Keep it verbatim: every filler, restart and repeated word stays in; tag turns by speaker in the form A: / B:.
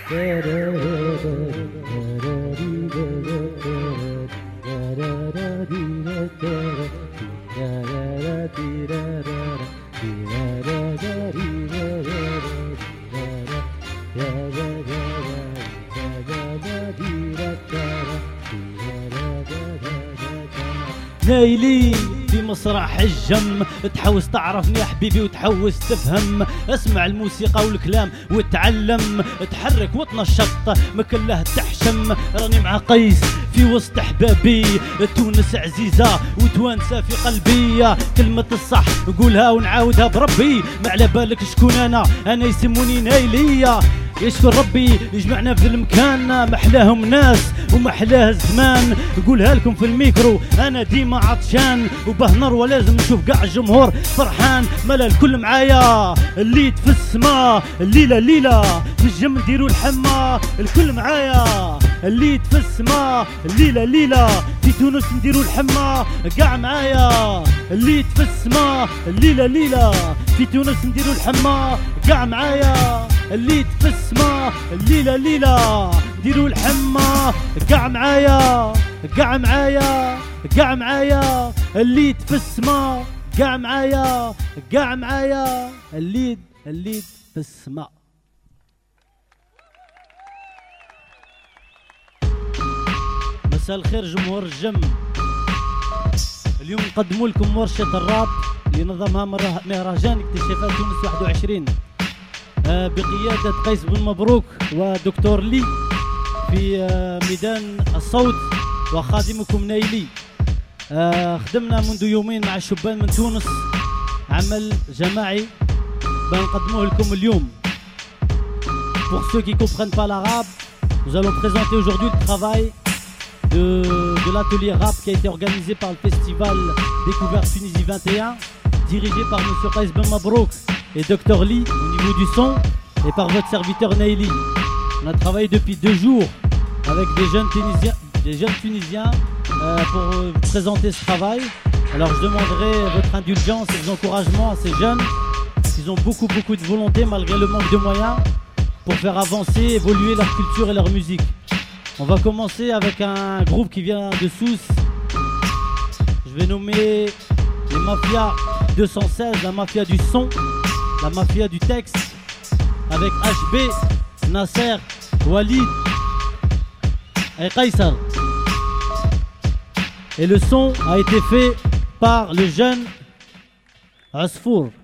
A: نايلي في مسرح الجم، تحوس تعرفني يا حبيبي وتحوس تفهم، اسمع الموسيقى والكلام وتعلم، تحرك وتنشط ما كله تحشم. راني مع قيس في وسط احبابي، تونس عزيزه وتوانسه في قلبي، كلمه الصح نقولها ونعاودها بربي، ما على بالك شكون انا، انا يسموني نايليه. يشكر ربي يجمعنا في المكان، محلاهم ناس ومحلاه الزمان، نقولها لكم في الميكرو انا ديما عطشان، وبهنر ولازم نشوف قاع الجمهور فرحان. ملا الكل معايا اللي في السما، الليله الليله في الجم نديروا الحمه، الكل معايا اللي في السما، الليله الليله في تونس نديروا الحمه، قاع معايا اللي في السما، الليله الليله في تونس نديروا الحمه، قاع معايا اللي في السما، الليله الليله ديروا الحمه، قاع معايا قاع معايا قاع معايا اللي في السما، قاع معايا قاع معايا اللي اللي في السما. مساء الخير جمهور الجم، اليوم نقدموا لكم ورشة الراب اللي نظمها مهرجان اكتشافات تونس واحد وعشرين بقيادة قيس بن مبروك ودكتور لي في ميدان الصوت وخادمكم نايلي. خدمنا منذ يومين مع الشبان من تونس عمل جماعي بنقدموه لكم اليوم. Pour ceux qui ne comprennent pas l'arabe, nous allons présenter aujourd'hui le travail de, de l'atelier rap qui a été organisé par le festival Découverte Tunisie vingt et un, dirigé par M. Qais Ben Mabrouk et docteur Lee au niveau du son, et par votre serviteur Naili. On a travaillé depuis deux jours avec des jeunes Tunisiens, des jeunes Tunisiens euh, pour euh, présenter ce travail. Alors je demanderai votre indulgence et vos encouragements à ces jeunes. Ils ont beaucoup beaucoup de volonté malgré le manque de moyens pour faire avancer, évoluer leur culture et leur musique. On va commencer avec un groupe qui vient de Sousse. Je vais nommer les Mafias deux cent seize, la mafia du son, la mafia du texte, avec H B, Nasser, Walid et Kaysar. Et le son a été fait par le jeune Asfour.